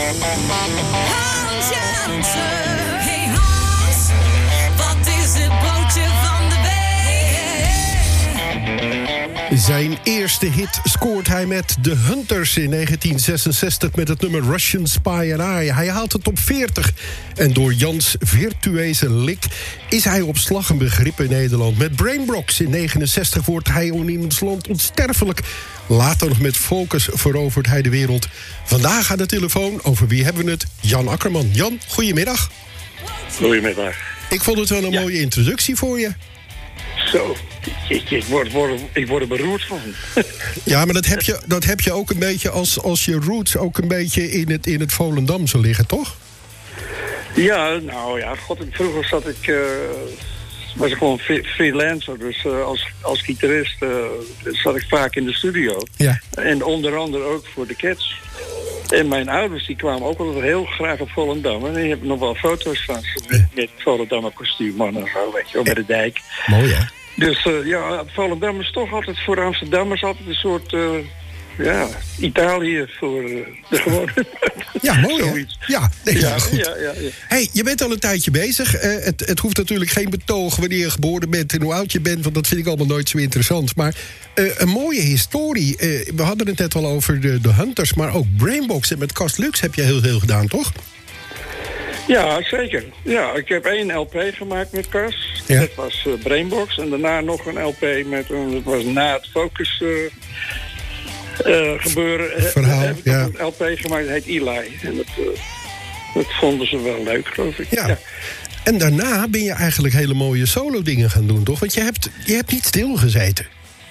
Hans Jansen. Hey Hans, wat is het broodje van de week? Zijn eerste hit scoort hij met The Hunters in 1966 met het nummer Russian Spy and I. Hij haalt het op 40 en door Jans virtueuze lik is hij op slag een begrip in Nederland. Met Brainbox in 69 wordt hij in iemands land onsterfelijk. Later nog met Focus verovert hij de wereld. Vandaag aan de telefoon, over wie hebben we het? Jan Akkerman. Jan, goedemiddag. Goedemiddag. Ik vond het wel een mooie introductie voor je. Zo, ik word er beroerd van. Ja, maar dat heb je ook een beetje als je roots ook een beetje in het Volendamse liggen, toch? Ja, nou ja, vroeger was ik gewoon freelancer. Dus als gitarist zat ik vaak in de studio. Ja. En onder andere ook voor de Cats. En mijn ouders die kwamen ook altijd heel graag op Volendam. En die hebben nog wel foto's van ze met Volendammer kostuumman en zo, weet je wel, bij de dijk. Mooi, hè? Dus Volendam is toch altijd voor Amsterdammers altijd een soort Italië voor de gewone. Ja, mooi, hè? Zoiets. Ja, nee, Ja, goed. ja. Hey, je bent al een tijdje bezig. Het hoeft natuurlijk geen betoog wanneer je geboren bent en hoe oud je bent, want dat vind ik allemaal nooit zo interessant. Maar een mooie historie. We hadden het net al over de Hunters, maar ook Brainbox. En met Cast Lux heb je heel veel gedaan, toch? Ja, zeker. Ja, ik heb 1 LP gemaakt met Cas. Ja. Dat was Brainbox. En daarna nog een LP dat was na het Focus gebeuren. Verhaal, heb ik nog een LP gemaakt, dat heet Eli. En dat vonden ze wel leuk, geloof ik. Ja. En daarna ben je eigenlijk hele mooie solo dingen gaan doen, toch? Want je hebt niet stilgezeten.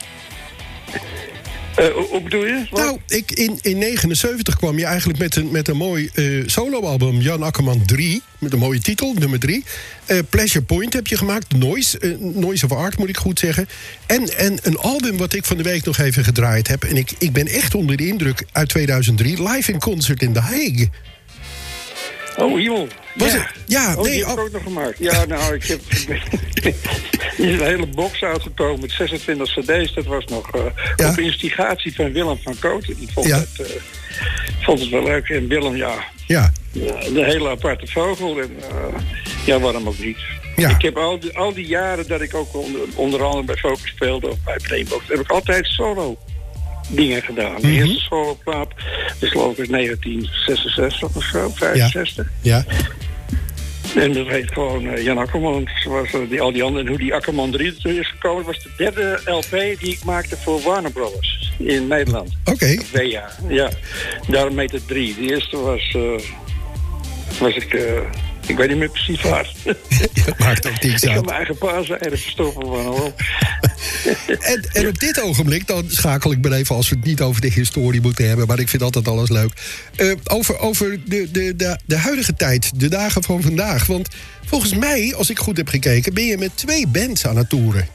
Hoe bedoel je? Wat? Nou, in 79 kwam je eigenlijk met een mooi soloalbum, Jan Akkerman 3, met een mooie titel, nummer 3. Pleasure Point heb je gemaakt, Noise of Art moet ik goed zeggen. En een album wat ik van de week nog even gedraaid heb. En ik ben echt onder de indruk uit 2003, Live in Concert in The Hague. Oh, hemel. Was het? Ja, die nee. heb ik ook nog gemaakt. Ja, nou, ik heb... Er is een hele box uitgekomen met 26 cd's. Dat was nog op instigatie van Willem van Kooten. Die vond het wel leuk. En Willem, Ja. De hele aparte vogel. En waarom ook niet. Ja. Ik heb al die jaren dat ik ook onder andere bij Focus speelde of bij Brainbox, heb ik altijd solo dingen gedaan. De eerste soloplaat is geloof ik 1966 of zo, 65. Ja. En dat heet gewoon Jan Akkerman, zoals al die anderen. En hoe die Akkerman 3 er is gekomen, was de derde LP die ik maakte voor Warner Brothers in Nederland. Oké. 2 jaar, ja. Daarom heet het 3. De eerste was ik weet niet meer precies waar. Dat maakt ook niks Ik uit. heb mijn eigen paarzijde verstoppen van hoor. En op dit ogenblik, dan schakel ik me even als we het niet over de historie moeten hebben, maar ik vind altijd alles leuk. Over de huidige tijd, de dagen van vandaag. Want volgens mij, als ik goed heb gekeken, ben je met 2 bands aan het toeren.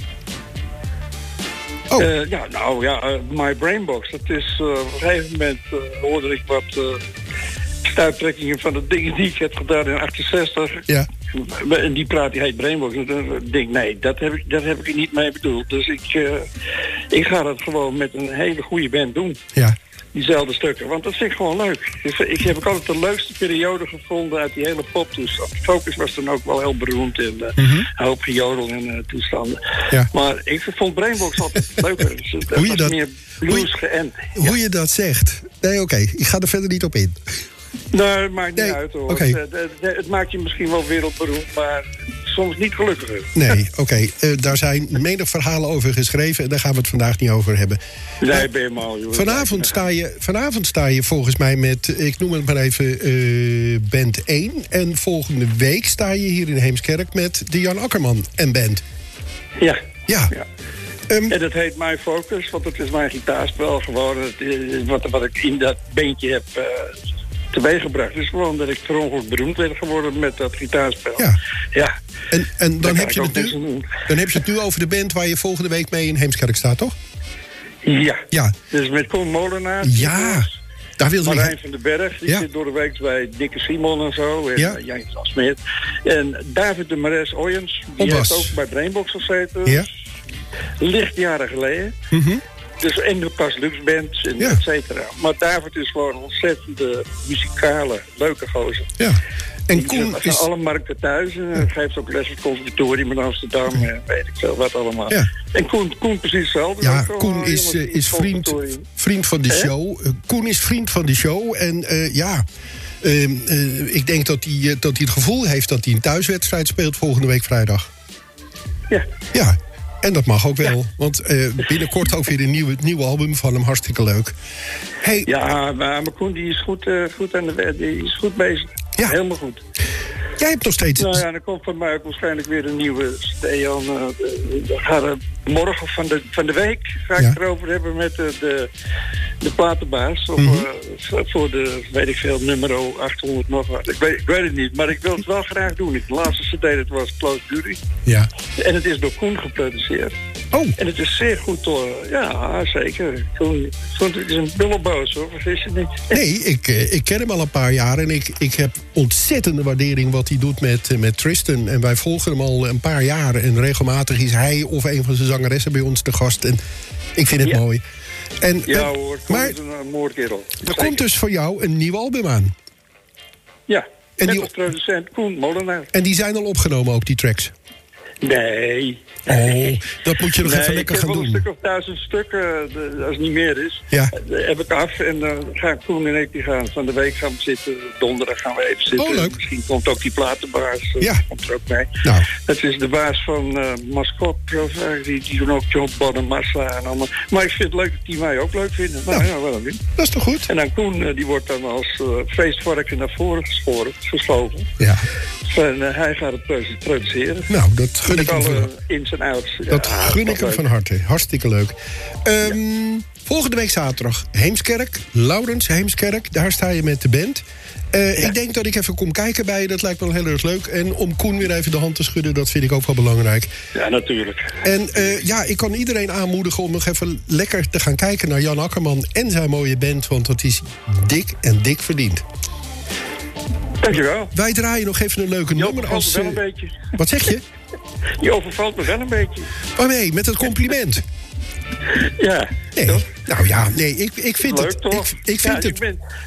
My Brainbox. Dat is op een gegeven moment hoorde ik wat stuiptrekkingen van de dingen die ik heb gedaan in 68. Ja. En die praat, die heet Brainbox. En dan denk ik, nee, dat heb ik niet mee bedoeld. Dus ik ga dat gewoon met een hele goede band doen. Ja. Diezelfde stukken, want dat vind ik gewoon leuk. Ik heb ook altijd de leukste periode gevonden uit die hele poptoestand. Focus was dan ook wel heel beroemd en een hoop gejodel en toestanden. Ja. Maar ik vond Brainbox altijd leuker. Dus dat was meer blues geënt. Hoe je dat zegt? Nee, oké. Ik ga er verder niet op in. Nee, het maakt niet uit hoor. Okay. Het maakt je misschien wel wereldberoemd, maar soms niet gelukkiger. Nee, oké. Daar zijn menig verhalen over geschreven en daar gaan we het vandaag niet over hebben. Nee, ben je mal, joh. Vanavond sta je volgens mij met, ik noem het maar even, band 1. En volgende week sta je hier in Heemskerk met de Jan Akkerman en band. Ja. En dat heet My Focus, want het is mijn gitaarspel geworden. Wat ik in dat bandje heb teweeggebracht. Dus gewoon dat ik per ongeluk beroemd ben geworden met dat gitaarspel. Ja. En dan heb je het nu over de band waar je volgende week mee in Heemskerk staat, toch? Ja. Dus met Koen Molenaar. Ja. Daar wilde Marijn van den Berg, die zit door de week bij Dikke Simon en zo. En Jan van Smeert. En David de Mares Oyens, die heeft ook bij Brainbox gezeten. Ja. Lichtjaren geleden. Dus en de Pas Lux Band en et cetera. Maar David is gewoon een ontzettende muzikale, leuke gozer. Ja. En Koen is... alle markten thuis. En geeft ook les op het conservatorium in Amsterdam. En weet ik veel wat allemaal. Ja. En Koen precies hetzelfde. Ja, Koen is vriend van de show. Koen is vriend van de show. En ik denk dat hij het gevoel heeft dat hij een thuiswedstrijd speelt volgende week vrijdag. Ja. Ja. En dat mag ook wel, want binnenkort ook weer een nieuw album van hem, hartstikke leuk. Hey. Ja, maar Koen die is goed aan de die is goed bezig. Ja. Helemaal goed. Jij hebt nog steeds... Nou ja, dan komt van mij ook waarschijnlijk weer een nieuwe CD aan. Morgen van de week ga ik het erover hebben met de platenbaas. Voor de, weet ik veel, nummer 800 nog wat. Ik weet het niet, maar ik wil het wel graag doen. De laatste CD, dat was Close Duty. Ja. En het is door Koen geproduceerd. Oh. En het is zeer goed hoor. Ja, zeker. Koen is een bulleboos hoor, vergis je niet. Nee, ik ken hem al een paar jaar en ik heb ontzettende waardering wat hij doet met Tristan. En wij volgen hem al een paar jaar. En regelmatig is hij of een van zijn zangeressen bij ons te gast. En ik vind het mooi. En, hoor, Koen is een moordkerel. Er komt dus voor jou een nieuw album aan. Ja, en met als producent Koen Molenaar. En die zijn al opgenomen ook, die tracks? Nee. Oh, dat moet je nog even lekker gaan doen. Ik heb wel een stuk of 1000 stukken, als het niet meer is. Ja. Heb ik af en dan ga ik Koen en ik die gaan van de week gaan zitten. Donderdag gaan we even zitten. Oh, leuk. Misschien komt ook die platenbaas komt er ook mee. Nou. Dat is de baas van Mascot. Die doen ook John Bonham, Massa en allemaal. Maar ik vind het leuk dat die mij ook leuk vinden. Nou, wel doen. Dat is toch goed? En dan Koen, die wordt dan als feestvarken naar voren geschoven. Ja. En hij gaat het produceren. Nou, dat gun ik hem van ins en outs. Dat gun ik hem van harte. Hartstikke leuk. Volgende week zaterdag Heemskerk. Laurens Heemskerk. Daar sta je met de band. Ik denk dat ik even kom kijken bij je. Dat lijkt me wel heel erg leuk. En om Koen weer even de hand te schudden, dat vind ik ook wel belangrijk. Ja, natuurlijk. En ik kan iedereen aanmoedigen om nog even lekker te gaan kijken naar Jan Akkerman en zijn mooie band. Want dat is dik verdiend. Dankjewel. Wij draaien nog even een leuke nummer als... wel een beetje. Wat zeg je? Je overvalt me wel een beetje. Oh nee, met het compliment. Ja. Nee. Toch? Nou ja, nee, ik vind leuk, het... Toch? Ik vind het...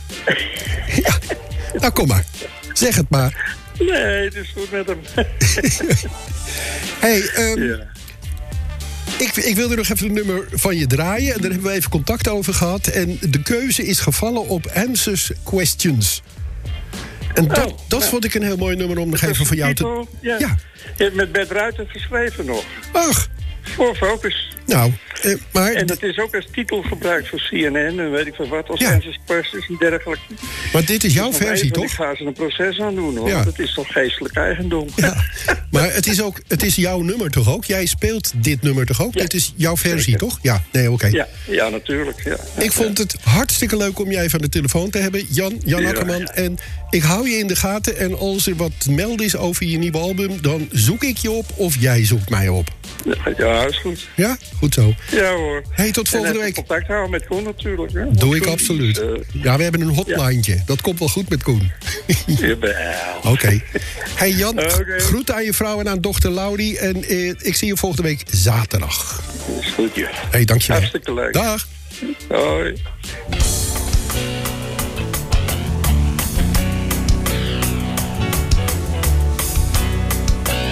Ja. Nou, kom maar. Zeg het maar. Nee, het is goed met hem. Hey, Ik wilde nog even een nummer van je draaien. En daar hebben we even contact over gehad. En de keuze is gevallen op Answers Questions. En dat vond ik een heel mooi nummer om nog even van jou te... Ja. Je hebt met Bert Ruiter geschreven nog. Ach. Voor Focus. Nou, maar... En dat is ook als titel gebruikt voor CNN en weet ik veel wat. Als Answers Questions en dergelijke. Maar dit is jouw versie, toch? Ik ga ze een proces aan doen, hoor. Ja. Dat is toch geestelijk eigendom. Ja. Maar het is jouw nummer toch ook? Jij speelt dit nummer toch ook? Ja. Dit is jouw versie, toch? Ja, nee, oké. Ja, natuurlijk. Ja. Ik vond het hartstikke leuk om jij van de telefoon te hebben. Jan Akkerman. Ja. En ik hou je in de gaten. En als er wat meld is over je nieuwe album, dan zoek ik je op of jij zoekt mij op. Ja, is goed. Ja, goed zo. Ja hoor. Hey, tot volgende week. Contact houden met Koen natuurlijk. Hè? Doe ik absoluut. Ja, we hebben een hotline'tje. Ja. Dat komt wel goed met Koen. Oké. Hey Jan, groet aan je vrouw en aan dochter Laurie. En ik zie je volgende week zaterdag. Is goed, ja. Hey, dankjewel. Hartstikke leuk. Dag. Hoi.